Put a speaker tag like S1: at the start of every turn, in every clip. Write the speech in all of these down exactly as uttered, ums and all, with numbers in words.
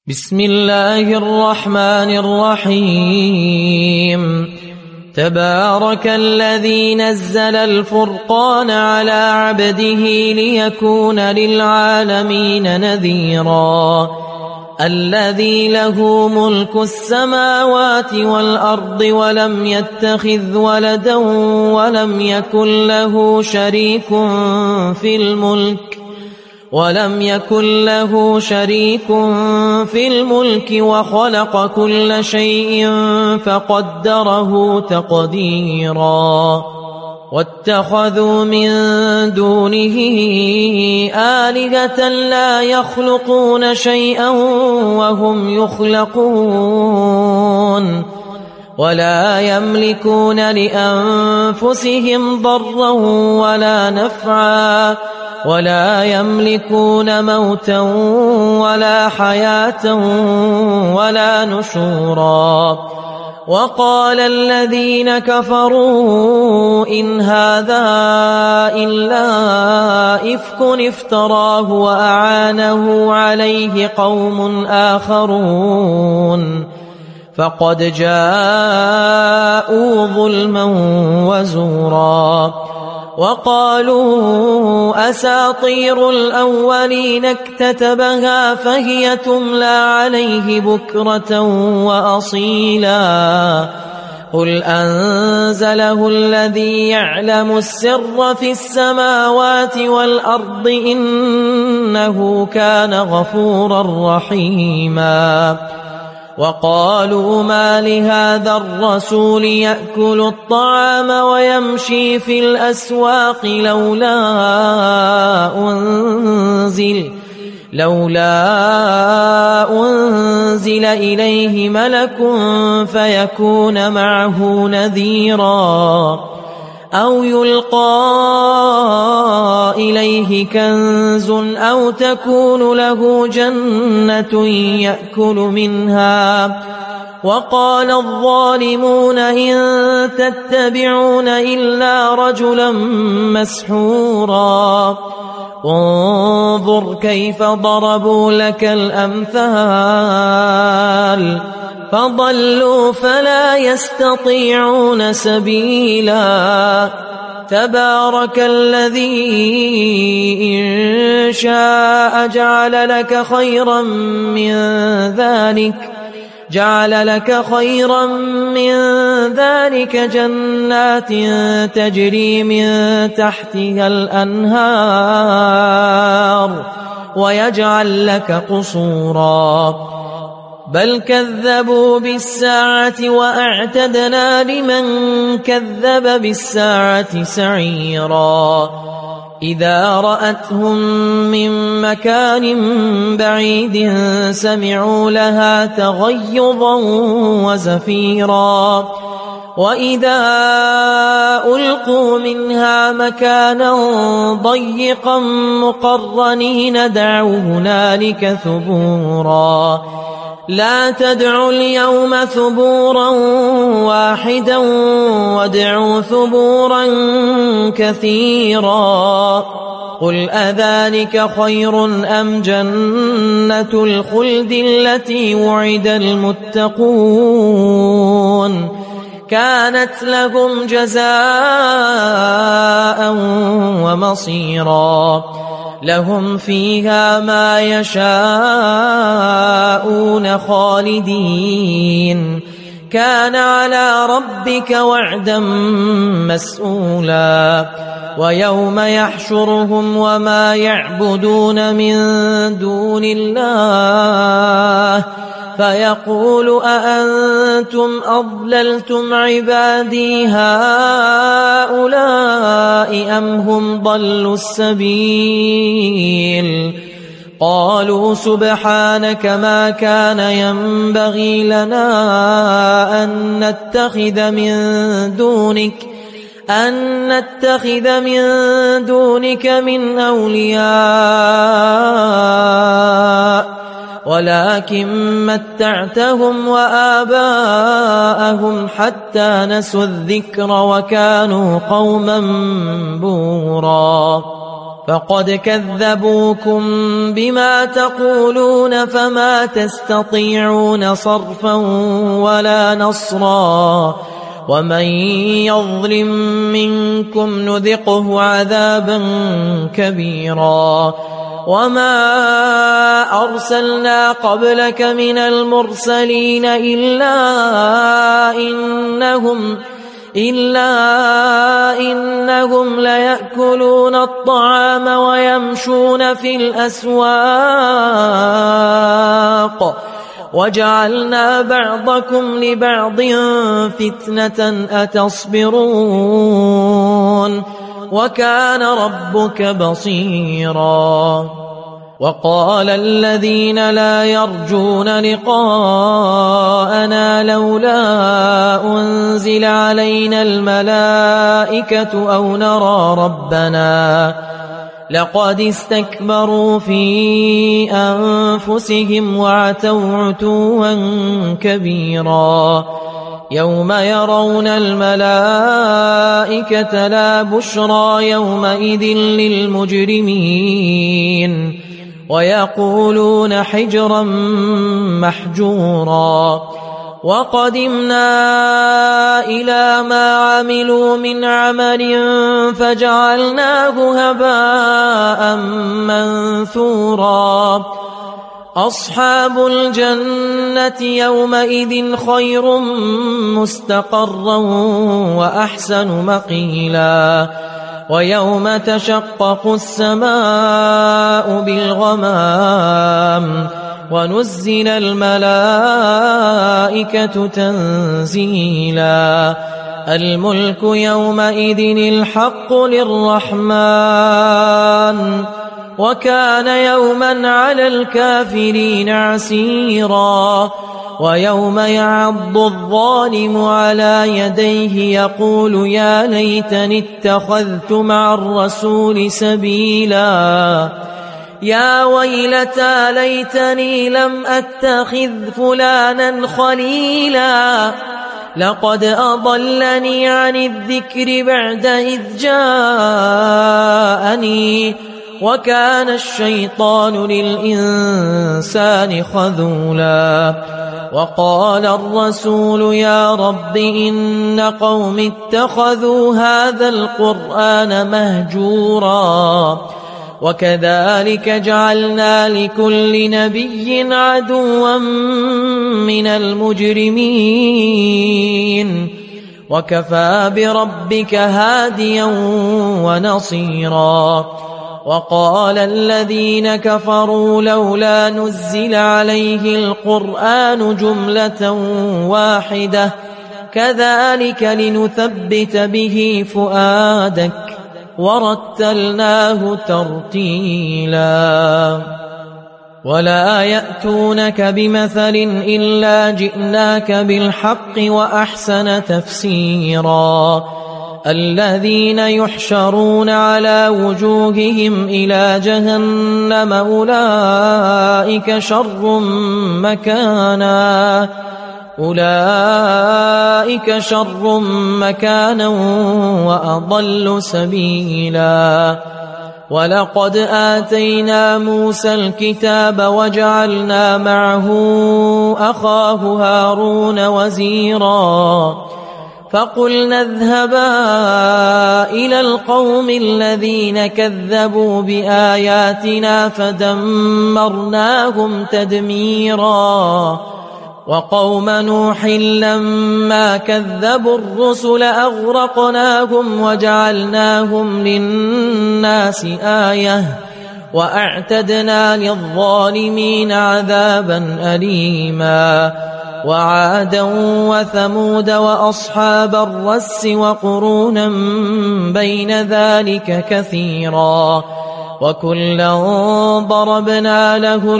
S1: بسم الله الرحمن الرحيم تبارك الذي نزل الفرقان على عبده ليكون للعالمين نذيرا الذي له ملك السماوات والأرض ولم يتخذ ولدا ولم يكن له شريك في الملك ولم يكن له شريك في الملك وخلق كل شيء فقدره تقديرا واتخذوا من دونه آلهة لا يخلقون شيئا وهم يخلقون ولا يملكون لأنفسهم ضرا ولا نفعا ولا يملكون موتا ولا حياة ولا نشورا وقال الذين كفروا إن هذا إلا إفك افتراه وأعانه عليه قوم آخرون فقد جاءوا ظلما وزورا وقالوا أساطير الأولين اكتتبها فهي تملى عليه بكرة وأصيلا قل أنزله الذي يعلم السر في السماوات والأرض إنه كان غفورا رحيما وقالوا ما لهذا الرسول يأكل الطعام ويمشي في الأسواق لولا أنزل لولا أنزل إليه ملك فيكون معه نذيرا أو يلقى إليه كنز أو تكون له جنة يأكل منها وقال الظالمون إن تتبعون إلا رجلا مسحورا انظر كيف ضربوا لك الأمثال فضلوا فلا يستطيعون سبيلا تبارك الذي إن شاء جعل لك خيرا من ذلك جعل لك خيرا من ذلك جنات تجري من تحتها الأنهار ويجعل لك قصورا بل كذبوا بالساعة وأعتدنا لمن كذب بالساعة سعيرا إذا رأتهم من مكان بعيد سمعوا لها تغيظا وزفيرا وإذا ألقوا منها مكانا ضيقا مقرنين دعوا هنالك ثبورا لا تدعوا اليوم ثبورا واحدا وادعوا ثبورا كثيرا قل أذلك خير أم جنة الخلد التي وعد المتقون كانت لهم جزاء ومصيرا لهم فيها ما يشاءون خالدين كان على ربك وعدا مسئولا ويوم يحشرهم وما يعبدون من دون الله فيقول أأنتم أضللتم عبادي هؤلاء أم هم ضلوا السبيل قالوا سبحانك ما كان ينبغي لنا أن نتخذ من دونك أن نتخذ من دونك من أولياء ولكن متعتهم وآباءهم حتى نسوا الذكر وكانوا قوما بورا فقد كذبوكم بما تقولون فما تستطيعون صرفا ولا نصرا ومن يظلم منكم نذقه عذابا كبيرا وما أرسلنا قبلك من المرسلين إلا إنهم إلا إنهم ليأكلون الطعام ويمشون في الأسواق وجعلنا بعضكم لبعض فتنة أتصبرون وكان ربك بصيرا وقال الذين لا يرجون لقاءنا لولا أنزل علينا الملائكة أو نرى ربنا لقد استكبروا في أنفسهم وعتوا عتوا كبيرا يوم يرون الملائكة لا بشرى يومئذ للمجرمين ويقولون حجرا محجورا وقدمنا إلى ما عملوا من عمل فجعلناه هباء منثورا أصحاب الجنة يومئذ خير مستقرا وأحسن مقيلا ويوم تشقق السماء بالغمام ونزل الملائكة تنزيلا الملك يومئذ الحق للرحمن وكان يوما على الكافرين عسيرا ويوم يعض الظالم على يديه يقول يا ليتني اتخذت مع الرسول سبيلا يا ويلتى ليتني لم أتخذ فلانا خليلا لقد أضلني عن الذكر بعد إذ جاءني وكان الشيطان للإنسان خذولا وقال الرسول يا رب إن قوم اتخذوا هذا القرآن مهجورا وكذلك جعلنا لكل نبي عدوا من المجرمين وكفى بربك هاديا ونصيرا وقال الذين كفروا لولا نزل عليه القرآن جملة واحدة كذلك لنثبت به فؤادك ورتلناه ترتيلا ولا يأتونك بمثل إلا جئناك بالحق وأحسن تفسيرا الذين يحشرون على وجوههم إلى جهنم أولئك شر مكانا أولئك شر مكانا وأضل سبيلا ولقد آتينا موسى الكتاب وجعلنا معه أخاه هارون وزيرا فقلنا اذهبا إلى القوم الذين كذبوا بآياتنا فدمرناهم تدميرا وقوم نوح لما كذبوا الرسل أغرقناهم وجعلناهم للناس آية وأعتدنا للظالمين عذابا أليما وعادا وثمود وأصحاب الرس وقرونا بين ذلك كثيرا وكلا ضربنا له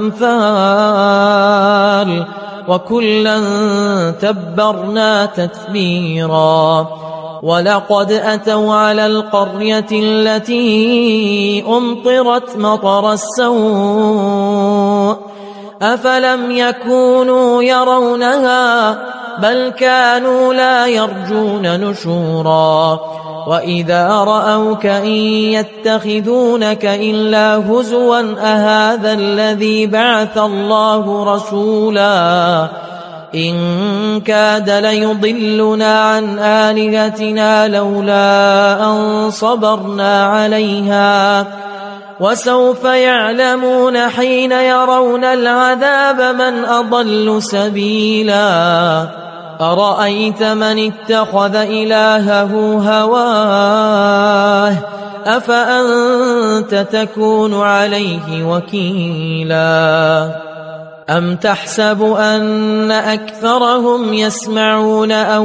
S1: الأمثال وكلا تبرنا تتبيرا ولقد أتوا على القرية التي أمطرت مطر السوء أفلم يكونوا يرونها بل كانوا لا يرجون نشورا وإذا رأوك إن يتخذونك إلا هزوا أهذا الذي بعث الله رسولا إن كاد ليضلنا عن آلهتنا لولا أن صبرنا عليها وسوف يعلمون حين يرون العذاب من أضل سبيلا أرأيت من اتخذ إلهه هواه أفأنت تكون عليه وكيلا أم تحسب أن أكثرهم يسمعون أو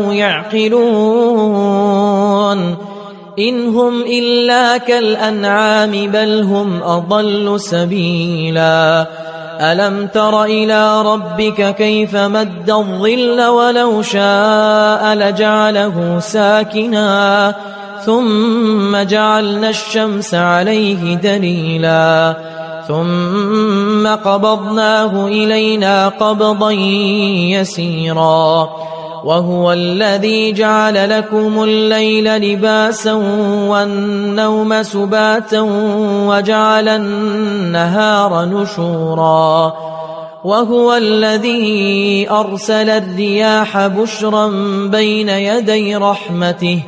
S1: يعقلون إن هم إلا كالأنعام بل هم أضل سبيلا ألم تر إلى ربك كيف مد الظل ولو شاء لجعله ساكنا ثم جعلنا الشمس عليه دليلا ثم قبضناه إلينا قبضا يسيرا وهو الذي جعل لكم الليل لباسا والنوم سباتا وجعل النهار نشورا وهو الذي أرسل الرياح بشرا بين يدي رحمته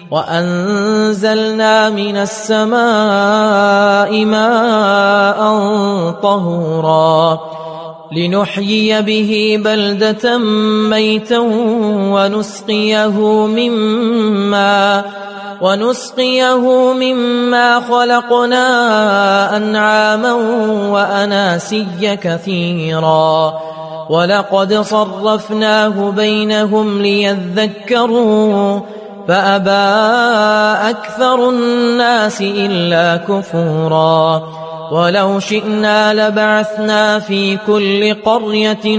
S1: وأنزلنا من السماء ماء طهورا لنحيي به بلدة ميتا ونسقيه مما ونسقيه مما خلقنا أنعاما وأناسيا كثيرا ولقد صرفناه بينهم ليذكروا فأبى أكثر الناس إلا كفورا ولو شئنا لبعثنا في كل قرية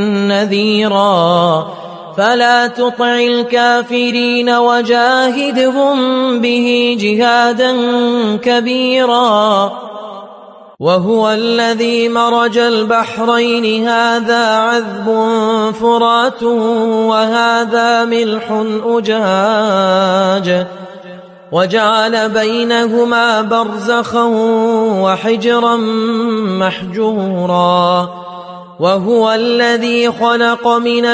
S1: نذيرا فلا تطع الكافرين وجاهدهم به جهادا كبيرا وهو الذي مرج البحرين هذا عذب فرات وهذا ملح أجاج وجعل بينهما برزخا وحجرا محجورا وهو الذي خلق من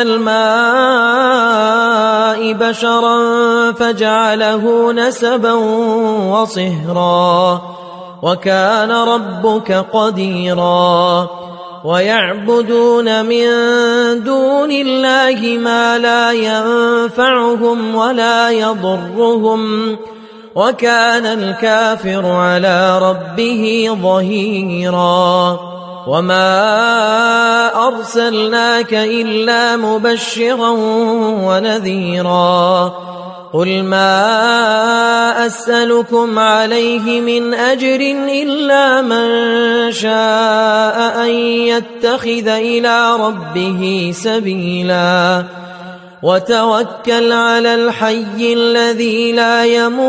S1: الماء بشرا فجعله نسبا وصهرا وكان ربك قديرا ويعبدون من دون الله ما لا ينفعهم ولا يضرهم وكان الكافر على ربه ظهيرا وما أرسلناك إلا مبشرا ونذيرا قل ما أسألكم عليه من أجر إلا من شاء أن يتخذ إلى ربه سبيلا وتوكل على الحي الذي لا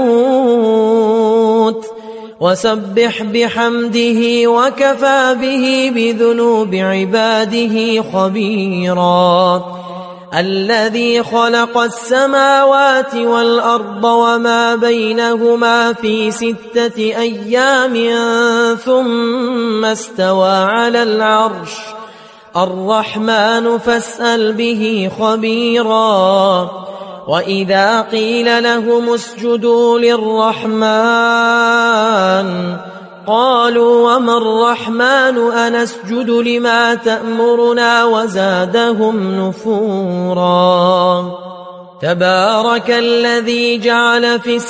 S1: يموت وسبح بحمده وكفى به بذنوب عباده خبيرا الذي خلق السماوات والأرض وما بينهما في ستة أيام ثم استوى على العرش الرحمن فاسأل به خبيرا وإذا قيل لهم اسجدوا للرحمن قالوا وما الرحمن أنسجد لما تأمرنا وزادهم نفورا تبارك الذي جعل في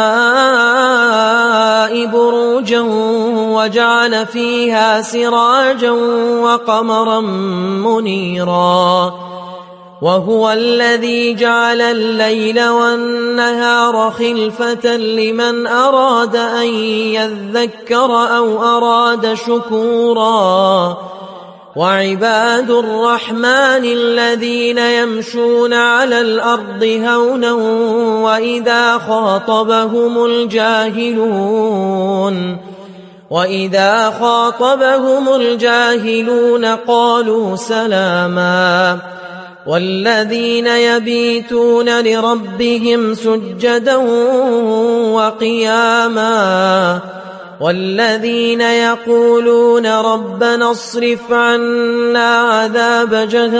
S1: السماء بروجا وجعل فيها سراجا وقمرا منيرا وهو الذي جعل الليل والنهار خلفة لمن أراد أن يذكر أو أراد شكورا وعباد الرحمن الذين يمشون على الأرض هونا وإذا خاطبهم الجاهلون وإذا خاطبهم الجاهلون قالوا سلاما والذين يبيتون لربهم سجدا وقياما والذين يقولون ربنا اصرف عنا عذاب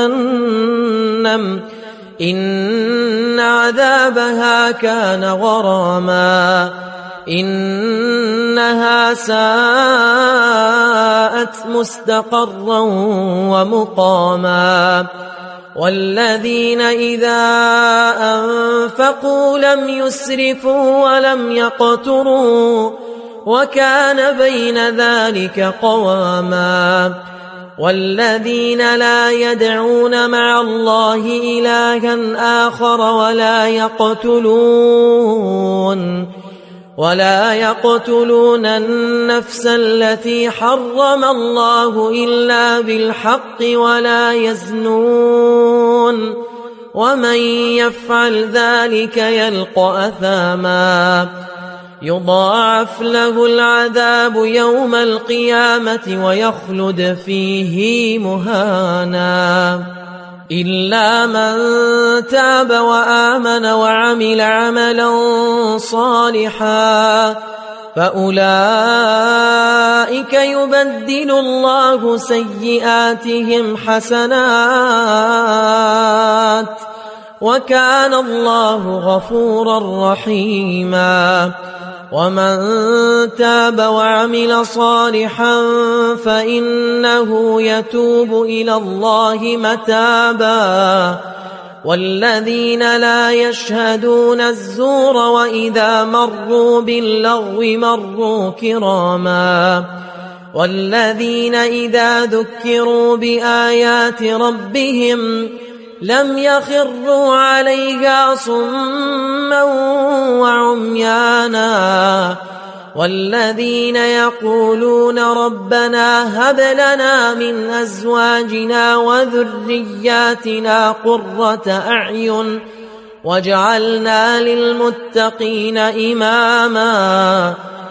S1: جهنم إن عذابها كان غراما إنها ساءت مستقرا ومقاما والذين إذا أنفقوا لم يسرفوا ولم يقتروا وكان بين ذلك قواما والذين لا يدعون مع الله إلها آخر ولا يقتلون ولا يقتلون النفس التي حرم الله إلا بالحق ولا يزنون ومن يفعل ذلك يلقى أثاما يضاعف له العذاب يوم القيامة ويخلد فيه مهانا إلا من تاب وآمن وعمل عملا صالحا فأولئك يبدل الله سيئاتهم حسنات وكان الله غفورا رحيما ومن تاب وعمل صالحا فإنه يتوب إلى الله متابا والذين لا يشهدون الزور وإذا مروا باللغو مروا كراما والذين إذا ذكروا بآيات ربهم لم يخروا عليها صما وعميانا والذين يقولون ربنا هب لنا من أزواجنا وذرياتنا قرة أعين واجعلنا للمتقين إماما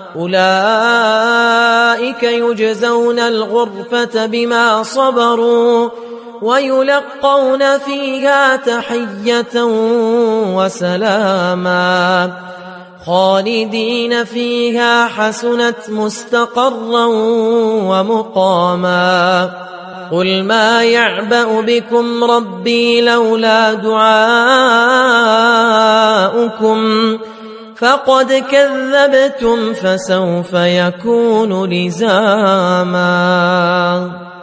S1: أولئك يجزون الغرفة بما صبروا ويلقون فيها تحية وسلاما خالدين فيها حسنت مستقرا ومقاما قل ما يعبأ بكم ربي لولا دعاؤكم فقد كذبتم فسوف يكون لزاما.